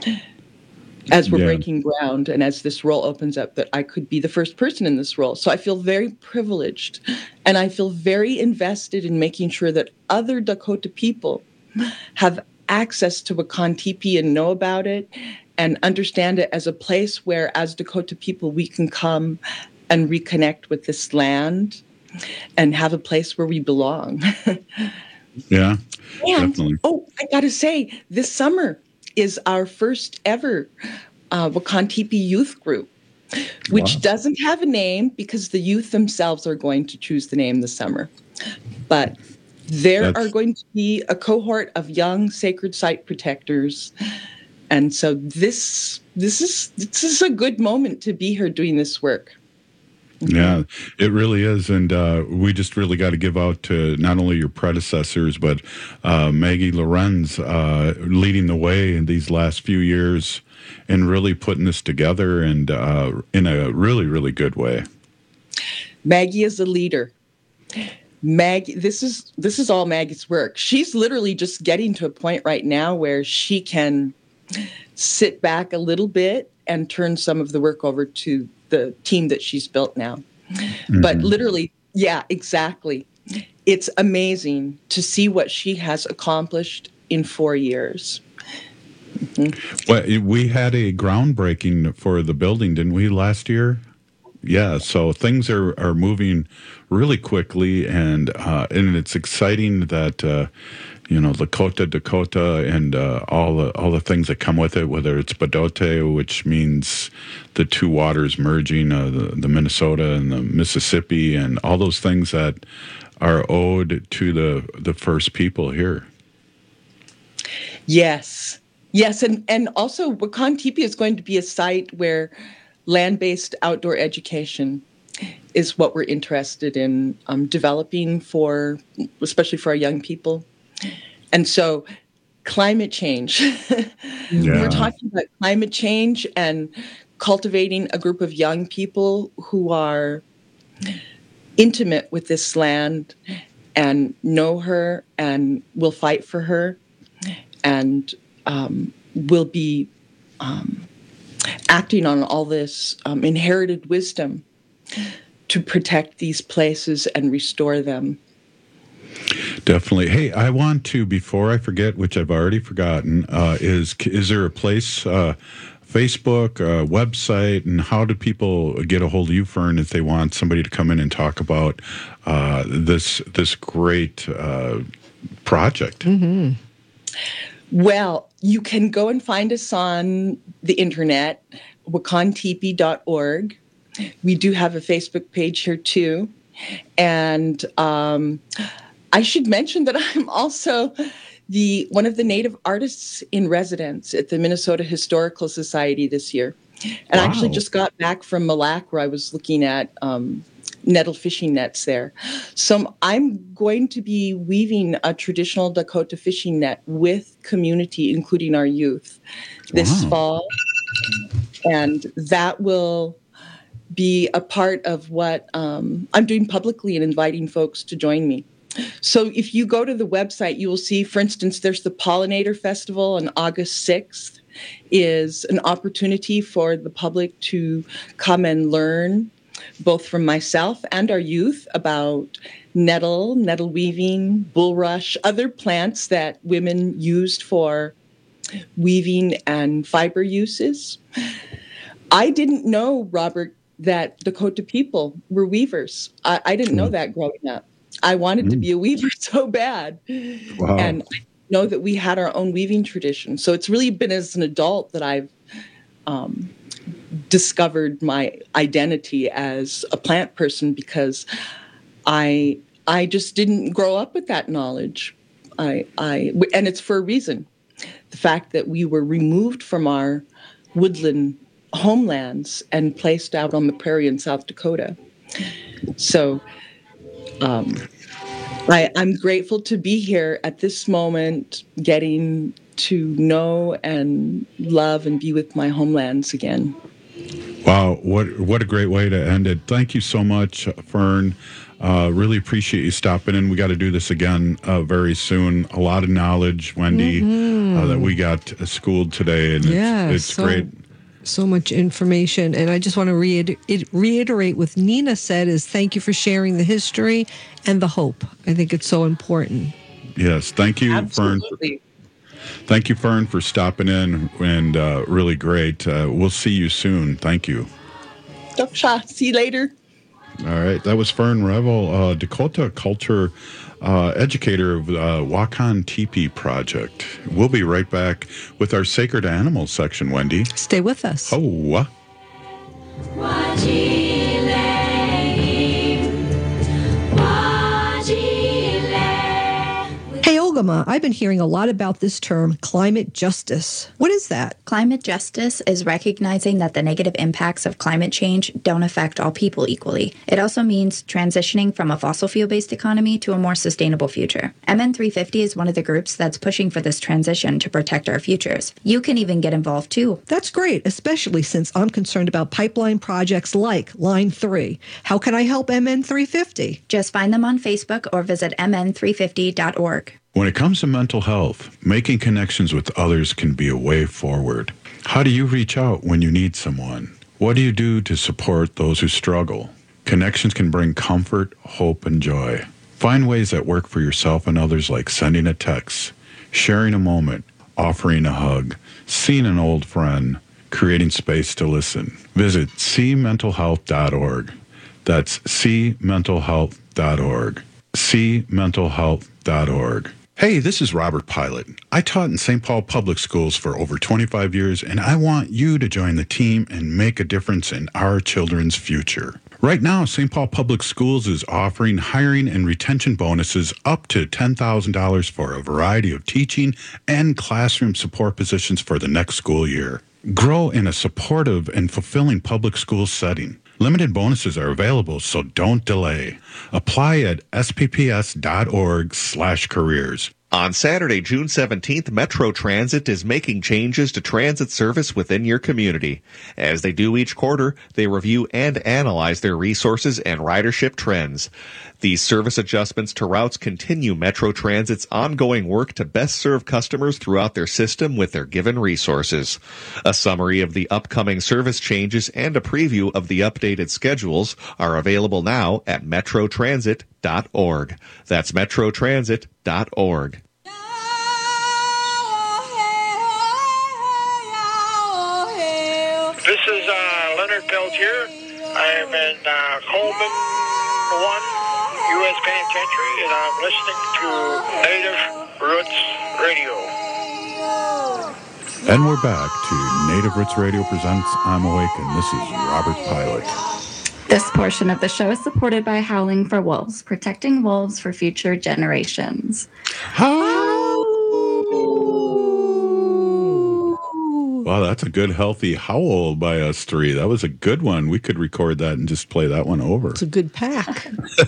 as we're yeah. breaking ground and as this role opens up, that I could be the first person in this role. So I feel very privileged, and I feel very invested in making sure that other Dakota people have access to Wakan Tipi and know about it and understand it as a place where, as Dakota people, we can come and reconnect with this land and have a place where we belong. Yeah, and, definitely. Oh, I got to say, this summer is our first ever uh, Wakan Tipi youth group, which wow. doesn't have a name because the youth themselves are going to choose the name this summer. But there That's... are going to be a cohort of young sacred site protectors. And so this this is this is a good moment to be here doing this work. Yeah, it really is. And uh, we just really got to give out to not only your predecessors, but uh, Maggie Lorenz uh, leading the way in these last few years and really putting this together and uh, in a really, really good way. Maggie is a leader. Maggie, this is this is all Maggie's work. She's literally just getting to a point right now where she can sit back a little bit and turn some of the work over to the team that she's built now. Mm-hmm. But literally, yeah, exactly. It's amazing to see what she has accomplished in four years. Mm-hmm. Well, we had a groundbreaking for the building, didn't we, last year? Yeah, so things are, are moving really quickly, and uh, and it's exciting that uh, you know, Lakota, Dakota, and uh, all the all the things that come with it. Whether it's Badote, which means the two waters merging, uh, the, the Minnesota and the Mississippi, and all those things that are owed to the the first people here. Yes, yes, and and also Wakan Tipi is going to be a site where land-based outdoor education is what we're interested in um, developing for, especially for our young people. And so climate change, yeah. we're talking about climate change and cultivating a group of young people who are intimate with this land and know her and will fight for her and um, will be um, acting on all this um, inherited wisdom to protect these places and restore them. Definitely. Hey, I want to, before I forget, which I've already forgotten, uh, is is there a place, uh, Facebook, uh, website, and how do people get a hold of you, Fern, if they want somebody to come in and talk about uh, this this great uh, project? Mm-hmm. Well, you can go and find us on the internet, wakan tipi dot org. We do have a Facebook page here too. And um, I should mention that I'm also the one of the Native artists in residence at the Minnesota Historical Society this year. And wow. I actually just got back from Mille Lacs, where I was looking at um, nettle fishing nets there. So I'm going to be weaving a traditional Dakota fishing net with community, including our youth, this wow. fall. And that will be a part of what um, I'm doing publicly and inviting folks to join me. So if you go to the website, you will see, for instance, there's the Pollinator Festival on August sixth, is an opportunity for the public to come and learn, both from myself and our youth, about nettle, nettle weaving, bulrush, other plants that women used for weaving and fiber uses. I didn't know, Robert, that Dakota people were weavers. I, I didn't know that growing up. I wanted mm. to be a weaver so bad. Wow. And I know that we had our own weaving tradition. So it's really been as an adult that I've um, discovered my identity as a plant person, because I I just didn't grow up with that knowledge. I I and it's for a reason. The fact that we were removed from our woodland homelands and placed out on the prairie in South Dakota. So um, I, I'm grateful to be here at this moment, getting to know and love and be with my homelands again. Wow, what what a great way to end it. Thank you so much, Fern. Uh, really appreciate you stopping in. We got to do this again uh, very soon. A lot of knowledge, Wendy, mm-hmm. uh, that we got schooled today, and yeah, it's, it's so, great. So much information. And I just want to reiter- reiterate what Nina said is thank you for sharing the history and the hope. I think it's so important. Yes, thank you, Absolutely. Fern. Thank you, Fern, for stopping in, and uh, really great. Uh, we'll see you soon. Thank you. Doksha, see you later. All right, that was Fern Revel, uh, Dakota culture uh, educator of the uh, Wakan Tipi Project. We'll be right back with our Sacred Animals section, Wendy. Stay with us. Oh. Hey, Ogama, I've been hearing a lot about this term, climate justice. What is that? Climate justice is recognizing that the negative impacts of climate change don't affect all people equally. It also means transitioning from a fossil fuel-based economy to a more sustainable future. M N three fifty is one of the groups that's pushing for this transition to protect our futures. You can even get involved too. That's great, especially since I'm concerned about pipeline projects like Line three. How can I help M N three fifty? Just find them on Facebook or visit m n three fifty dot org. When it comes to mental health, making connections with others can be a way forward. How do you reach out when you need someone? What do you do to support those who struggle? Connections can bring comfort, hope, and joy. Find ways that work for yourself and others, like sending a text, sharing a moment, offering a hug, seeing an old friend, creating space to listen. Visit see mental health dot org. That's see mental health dot org. see mental health dot org. Hey, this is Robert Pilot. I taught in Saint Paul Public Schools for over twenty-five years, and I want you to join the team and make a difference in our children's future. Right now, Saint Paul Public Schools is offering hiring and retention bonuses up to ten thousand dollars for a variety of teaching and classroom support positions for the next school year. Grow in a supportive and fulfilling public school setting. Limited bonuses are available, so don't delay. Apply at s p p s dot org slash careers. On Saturday, June seventeenth, Metro Transit is making changes to transit service within your community. As they do each quarter, they review and analyze their resources and ridership trends. These service adjustments to routes continue Metro Transit's ongoing work to best serve customers throughout their system with their given resources. A summary of the upcoming service changes and a preview of the updated schedules are available now at metro transit dot org. That's metro transit dot org. This is uh, Leonard Peltier. I am in uh, Coleman one, U S Penitentiary, and I'm listening to Native Roots Radio. And we're back to Native Roots Radio presents I'm Awake, and this is Robert Pilot. This portion of the show is supported by Howling for Wolves, protecting wolves for future generations. Wow, that's a good, healthy howl by us three. That was a good one. We could record that and just play that one over. It's a good pack.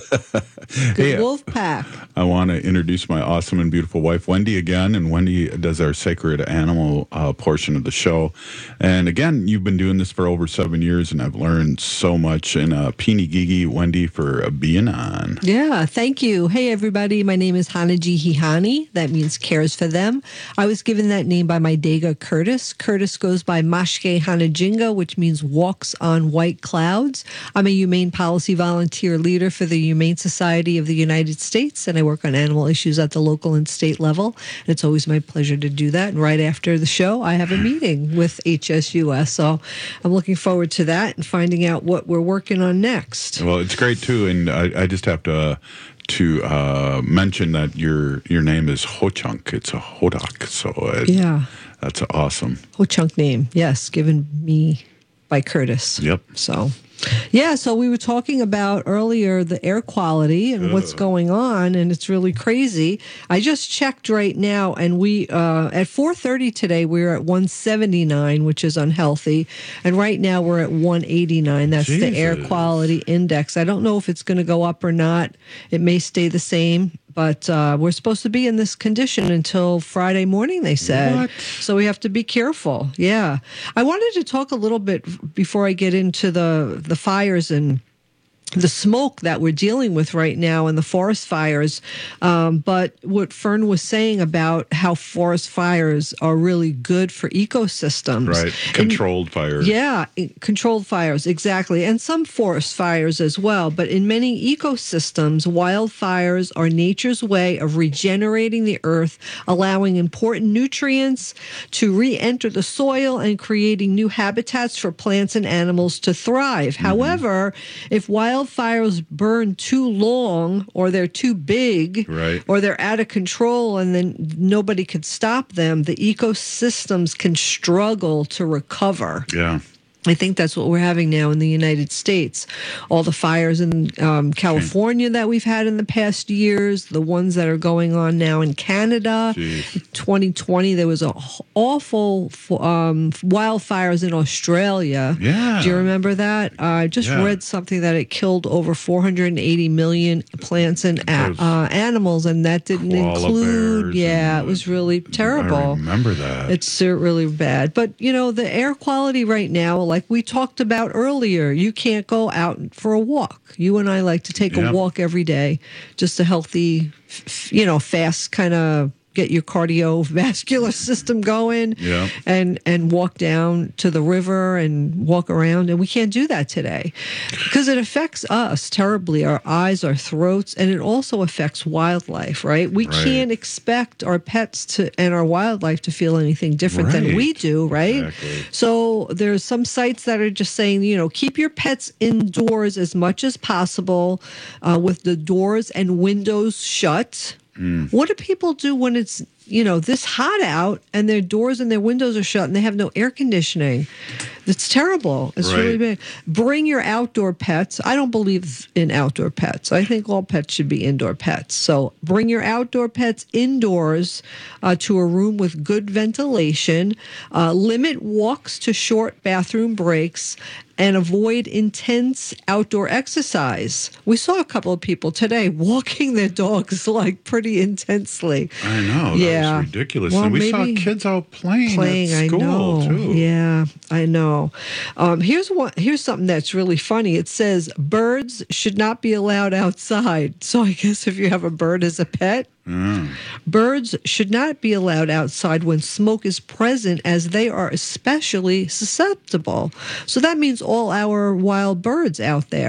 Good Hey, wolf pack. I want to introduce my awesome and beautiful wife, Wendy, again. And Wendy does our sacred animal uh, portion of the show. And again, you've been doing this for over seven years, and I've learned so much. And uh, Peeny Gigi, Wendy, for uh, being on. Yeah, thank you. Hey, everybody. My name is Hanaji Hihani. That means cares for them. I was given that name by my Dega Curtis. Curtis goes by Mashke Hanajinga, which means walks on white clouds. I'm a humane policy volunteer leader for the Humane Society of the United States, and I work on animal issues at the local and state level. And it's always my pleasure to do that. And right after the show, I have a meeting with H S U S. So I'm looking forward to that and finding out what we're working on next. Well, it's great, too. And I, I just have to... to uh, mention that your your name is Ho-Chunk. It's a Hodak, so it, Yeah. that's awesome. Ho-Chunk name, yes, given me by Curtis. Yep. So, yeah, so we were talking about earlier the air quality and what's going on, and it's really crazy. I just checked right now, and we uh, at four thirty today, we were at one seventy-nine, which is unhealthy, and right now we're at one eighty-nine. That's the air Jesus. quality index. I don't know if it's going to go up or not. It may stay the same. But uh, we're supposed to be in this condition until Friday morning, they said. What? So we have to be careful. Yeah. I wanted to talk a little bit before I get into the, the fires and the smoke that we're dealing with right now and the forest fires. Um, but what Fern was saying about how forest fires are really good for ecosystems. Right. Controlled and, fires. Yeah, controlled fires, exactly. And some forest fires as well. But in many ecosystems, wildfires are nature's way of regenerating the earth, allowing important nutrients to re-enter the soil and creating new habitats for plants and animals to thrive. Mm-hmm. However, if wild Wildfires burn too long, or they're too big, right, or they're out of control, and then nobody could stop them, the ecosystems can struggle to recover. Yeah. I think that's what we're having now in the United States. All the fires in um, California that we've had in the past years, the ones that are going on now in Canada. Jeez. twenty twenty, there was a awful um, wildfires in Australia. Yeah. Do you remember that? I uh, just Yeah. read something that it killed over four hundred eighty million plants and a- uh, animals, and that didn't Koala include. bears Yeah, it was really terrible. I remember that. It's uh, really bad. But, you know, the air quality right now, like we talked about earlier, you can't go out for a walk. You and I like to take Yep. a walk every day, just a healthy, f- you know, fast kind of get your cardiovascular system going Yeah. and and walk down to the river and walk around. And we can't do that today because it affects us terribly, our eyes, our throats, and it also affects wildlife, right? We Right. can't expect our pets to and our wildlife to feel anything different than Right. we do, right? Exactly. So there's some sites that are just saying, you know, keep your pets indoors as much as possible uh, with the doors and windows shut. Mm. What do people do when it's, you know, this hot out and their doors and their windows are shut and they have no air conditioning? It's terrible. It's Right. really bad. Bring your outdoor pets. I don't believe in outdoor pets. I think all pets should be indoor pets. So bring your outdoor pets indoors uh, to a room with good ventilation. Uh, limit walks to short bathroom breaks. And avoid intense outdoor exercise. We saw a couple of people today walking their dogs like pretty intensely. I know. That Yeah. was ridiculous. Well, and we saw maybe- kids out playing, Playing, at school, I know. too. Yeah, I know. Um, here's one. Here's something that's really funny. It says birds should not be allowed outside. So I guess if you have a bird as a pet, Mm. birds should not be allowed outside when smoke is present, as they are especially susceptible. So that means all our wild birds out there.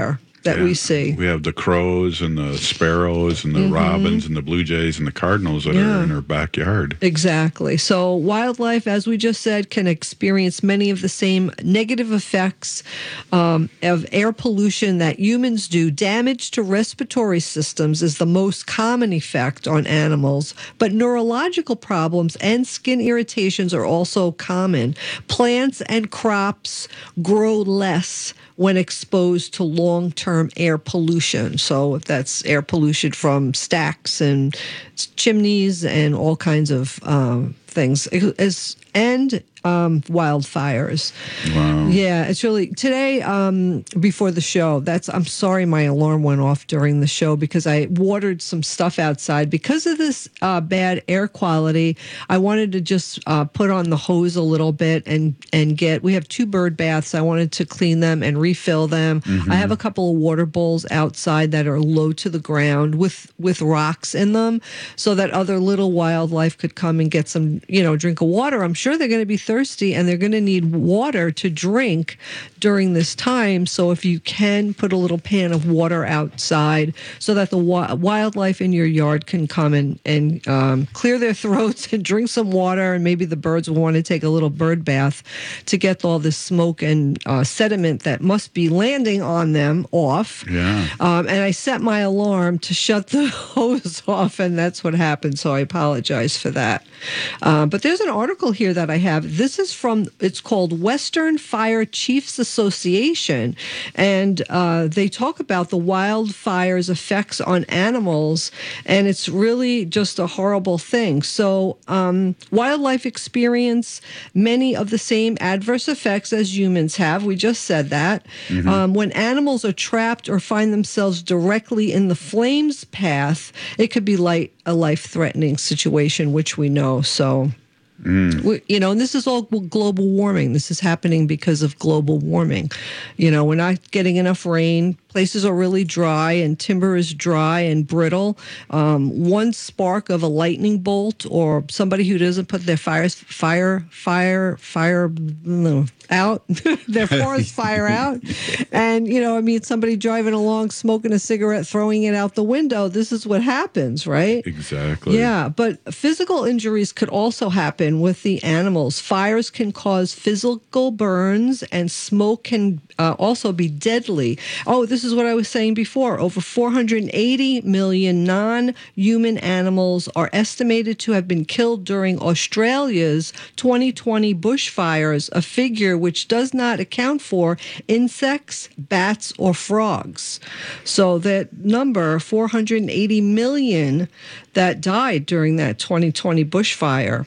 that Yeah. we see. We have the crows and the sparrows and the Mhm. robins and the blue jays and the cardinals that Yeah. are in our backyard. Exactly. So wildlife, as we just said, can experience many of the same negative effects um, of air pollution that humans do. Damage to respiratory systems is the most common effect on animals, but neurological problems and skin irritations are also common. Plants and crops grow less when exposed to long-term air pollution. So if that's air pollution from stacks and chimneys and all kinds of um, things, as and um, wildfires. Wow. Yeah, it's really today. Um, before the show, that's. I'm sorry, my alarm went off during the show because I watered some stuff outside because of this uh, bad air quality. I wanted to just uh, put on the hose a little bit and and get. We have two bird baths. I wanted to clean them and refill them. Mm-hmm. I have a couple of water bowls outside that are low to the ground with with rocks in them, so that other little wildlife could come and get some, you know, drink of water. I'm sure they're going to be thirsty and they're going to need water to drink during this time. So if you can put a little pan of water outside so that the wa- wildlife in your yard can come and, and um, clear their throats and drink some water, and maybe the birds will want to take a little bird bath to get all this smoke and uh, sediment that must be landing on them off. Yeah. Um, and I set my alarm to shut the hose off, and that's what happened. So I apologize for that. Uh, but there's an article here that I have. This is from, it's called Western Fire Chiefs Association. And uh, they talk about the wildfire's effects on animals. And it's really just a horrible thing. So um, wildlife experience many of the same adverse effects as humans have. We just said that. Mm-hmm. Um, when animals are trapped or find themselves directly in the flames path, it could be like a life-threatening situation, which we know. So, Mm. we, you know, and this is all global warming. This is happening because of global warming. You know, we're not getting enough rain. Places are really dry and timber is dry and brittle. Um, one spark of a lightning bolt or somebody who doesn't put their fires, fire, fire, fire no, out, their forest fire out. And, you know, I mean, somebody driving along, smoking a cigarette, throwing it out the window. This is what happens, right? Exactly. Yeah, but physical injuries could also happen with the animals. Fires can cause physical burns, and smoke can uh, also be deadly. Oh, this is what I was saying before. Over four hundred eighty million non-human animals are estimated to have been killed during Australia's twenty twenty bushfires, a figure which does not account for insects, bats, or frogs. So that number, four hundred eighty million, that died during that twenty twenty bushfire.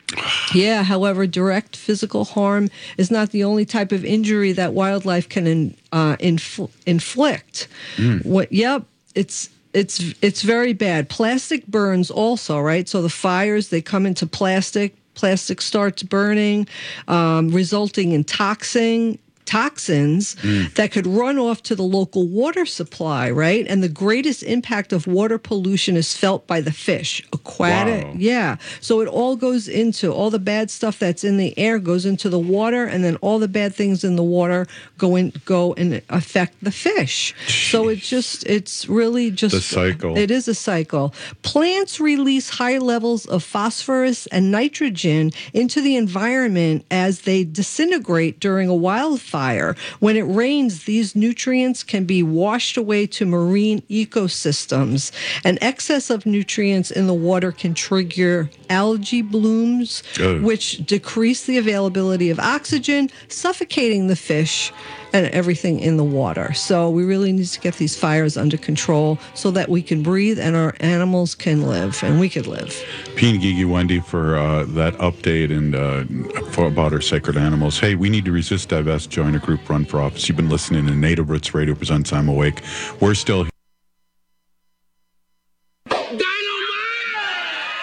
Yeah, however, direct physical harm is not the only type of injury that wildlife can in, uh, infl- inflict. Mm. What? Yep, it's it's it's very bad. Plastic burns also, right? So the fires, they come into plastic. Plastic starts burning, um, resulting in toxin. toxins mm. that could run off to the local water supply, right? And the greatest impact of water pollution is felt by the fish. Aquatic, Wow. yeah. So it all goes into, all the bad stuff that's in the air goes into the water, and then all the bad things in the water go in, go and affect the fish. Jeez. So it's just, it's really just... The cycle. It is a cycle. Plants release high levels of phosphorus and nitrogen into the environment as they disintegrate during a wildfire. Fire. When it rains, these nutrients can be washed away to marine ecosystems. An excess of nutrients in the water can trigger algae blooms, oh. which decrease the availability of oxygen, suffocating the fish and everything in the water. So we really need to get these fires under control so that we can breathe and our animals can live, and we could live. P and Gigi Wendy for uh, that update and uh, for about our sacred animals. Hey, we need to resist, divest, join a group, run for office. You've been listening to Native Roots Radio presents I'm Awake. We're still here.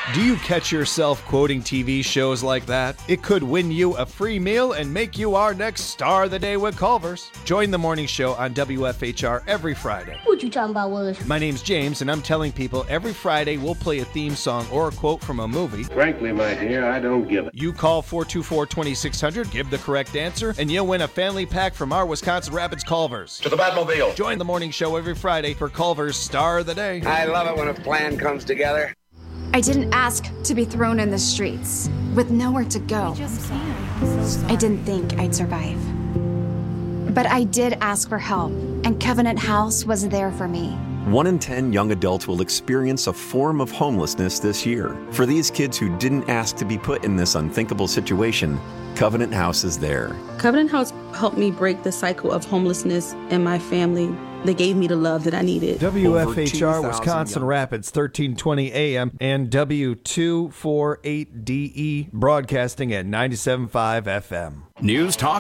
Do you catch yourself quoting T V shows like that? It could win you a free meal and make you our next star of the day with Culver's. Join the morning show on W F H R every Friday. What you talking about, Willis? My name's James, and I'm telling people every Friday we'll play a theme song or a quote from a movie. Frankly, my dear, I don't give it. You call four two four, two six zero zero, give the correct answer, and you'll win a family pack from our Wisconsin Rapids Culver's. To the Batmobile. Join the morning show every Friday for Culver's Star of the Day. I love it when a plan comes together. I didn't ask to be thrown in the streets with nowhere to go. I didn't think I'd survive. But I did ask for help, and Covenant House was there for me. One in ten young adults will experience a form of homelessness this year. For these kids who didn't ask to be put in this unthinkable situation, Covenant House is there. Covenant House helped me break the cycle of homelessness in my family. They gave me the love that I needed. W F H R Wisconsin Rapids, thirteen twenty A M, and W two forty-eight D E, broadcasting at ninety-seven point five F M. News Talk